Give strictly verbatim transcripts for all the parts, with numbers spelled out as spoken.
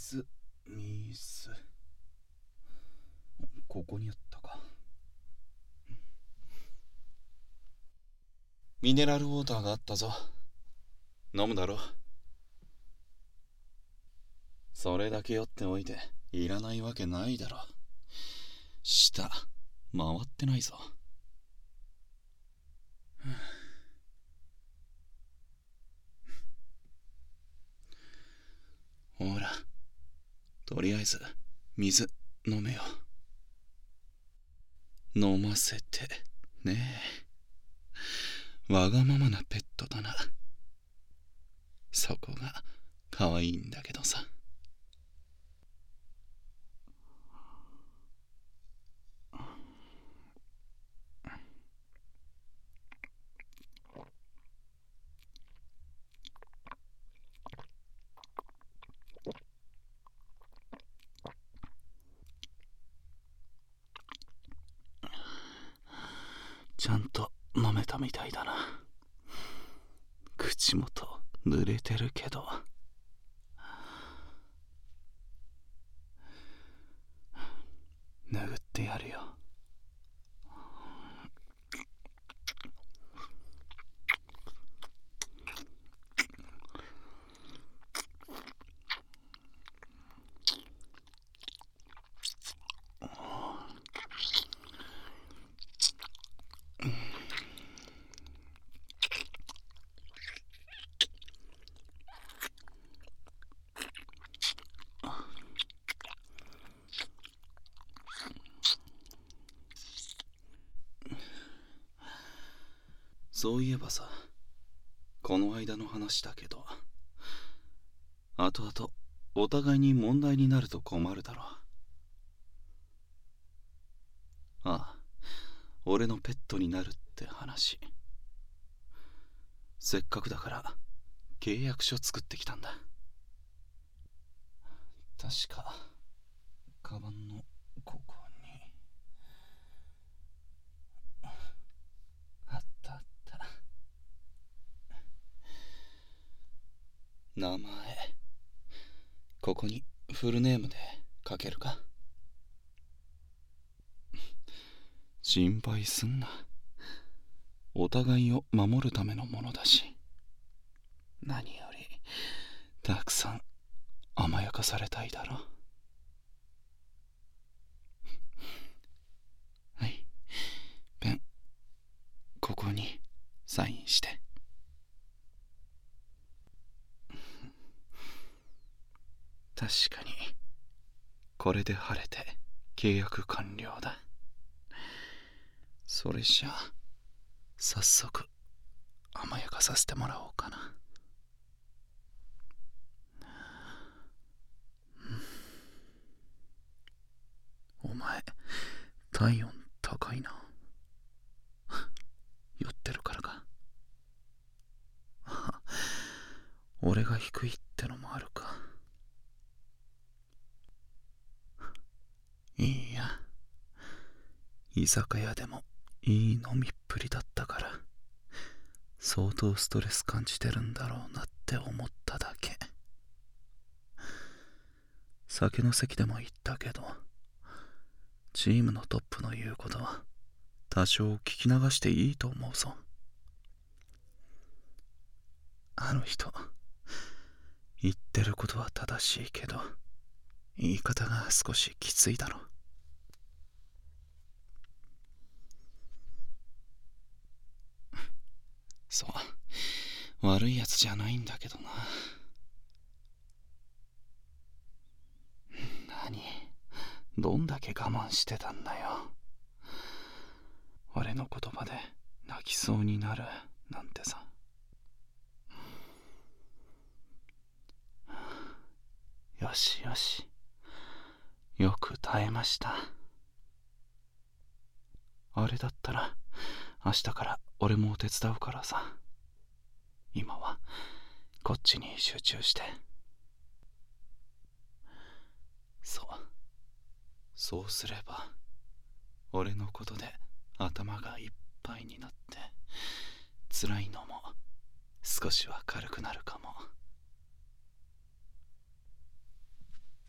水水ここにあったか。ミネラルウォーターがあったぞ。飲むだろ。それだけ酔っておいていらないわけないだろ。舌回ってないぞ。ほら、とりあえず水飲めよ。飲ませてねえ。わがままなペットだな。そこが可愛いんだけどさ。ちゃんと飲めたみたいだな。口元濡れてるけど。拭ってやるよ。そういえばさ、この間の話だけど、後々お互いに問題になると困るだろう。ああ、俺のペットになるって話。せっかくだから契約書作ってきたんだ。確かカバンのここにあったあった。名前ここにフルネームで書けるか。心配すんな。お互いを守るためのものだし、何よりたくさん甘やかされたいだろ。はい、ペンここにサインして。確かにこれで晴れて契約完了だ。それじゃあ早速甘やかさせてもらおうかな。お前体温高いな。酔ってるからか。俺が低いってのもあるか。いいや、居酒屋でもいい飲みっぷりだったから、相当ストレス感じてるんだろうなって思っただけ。酒の席でも言ったけど、チームのトップの言うことは多少聞き流していいと思うぞ。あの人言ってることは正しいけど、言い方が少しきついだろ。そう、悪いやつじゃないんだけどな。何、どんだけ我慢してたんだよ。俺の言葉で泣きそうになるなんてさ。よしよし、よく耐えました。あれだったら明日から俺も手伝うからさ。今はこっちに集中して。そうそうすれば俺のことで頭がいっぱいになって辛いのも少しは軽くなるかも。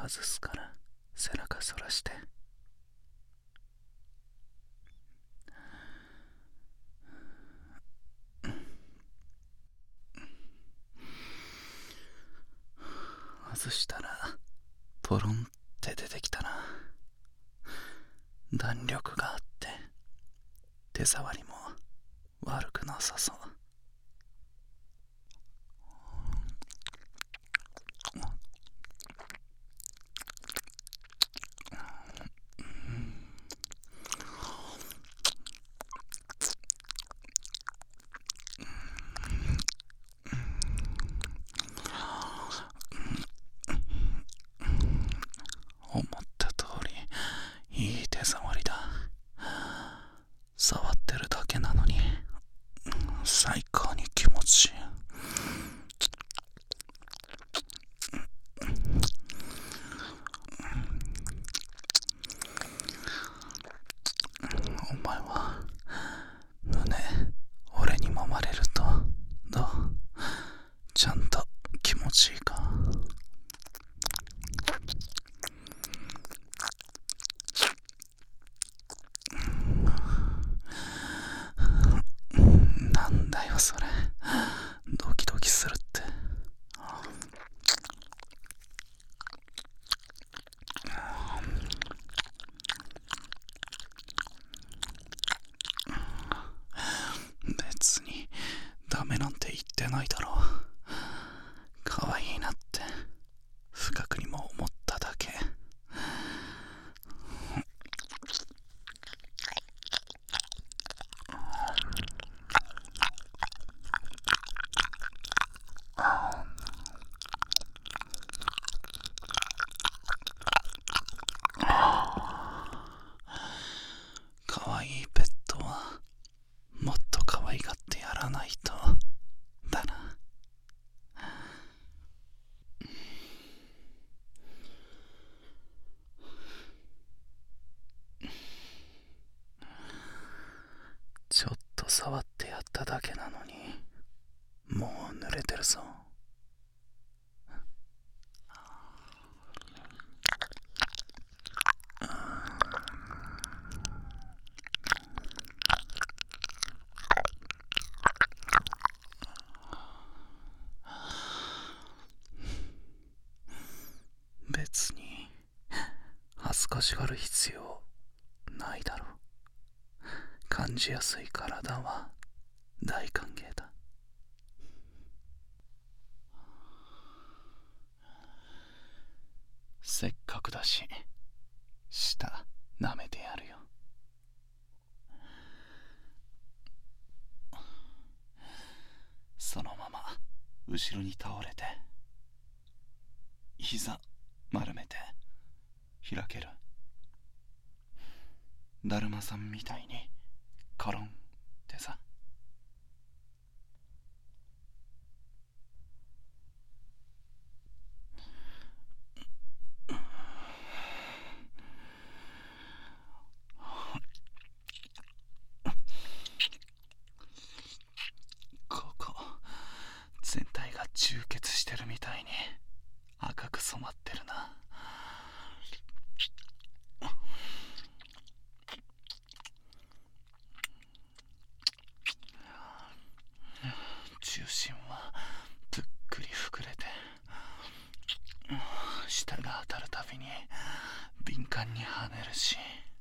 外すから背中そらして。外したらポロンって出てきたな。弾力があって手触りも悪くなさそう。思った通りいい手触りだ。触ってるだけなのに最高に気持ちいい。お前は胸俺に揉まれるとどう？ちゃんと気持ちいいか？なんだよそれ、ドキドキするって。別にダメなんて言ってないだろう。可愛いなって不覚にも思っただけ。可愛いペットはもっと可愛がってやらないとだな。ちょっと触ってやっただけなのにもう濡れてるぞ。別に恥ずかしがる必要ないだろう。感じやすい体は大歓迎だ。せっかくだし舌舐めてやるよ。そのまま後ろに倒れて膝丸めて開ける。だるまさんみたいにコロンってさ。ここ全体が充血してるみたいに赤く染まってるな。中心はぷっくり膨れて舌が当たるたびに敏感に跳ねるし、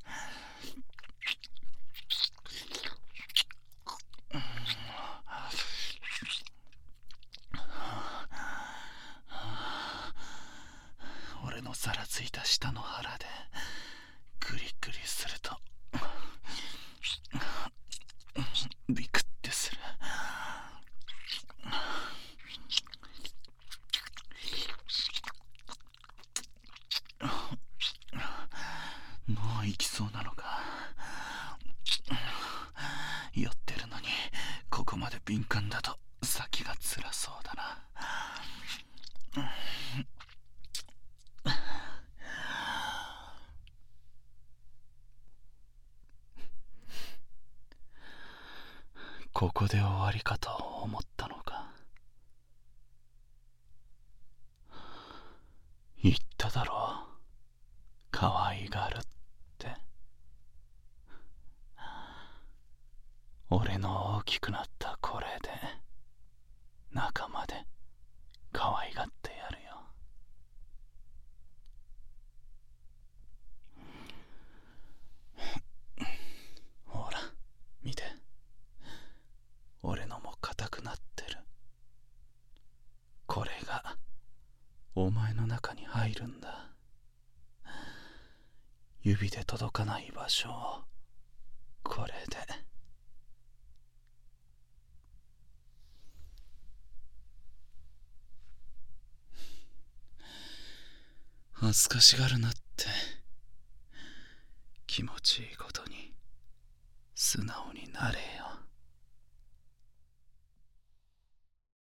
俺のざらついた舌の腹でグリグリするとビクってする。もう行きそうなのか。酔ってるのにここまで敏感だと先が辛そうだな。ここで終わりかと思ったのか。言っただろう。 いがるって。俺の大きくなったこれで中まで可愛がってやるよ。ほら見て、俺のも硬くなってる。これがお前の中に入るんだ。指で届かない場所をこれで。恥ずかしがるなって。気持ちいいことに素直になれよ。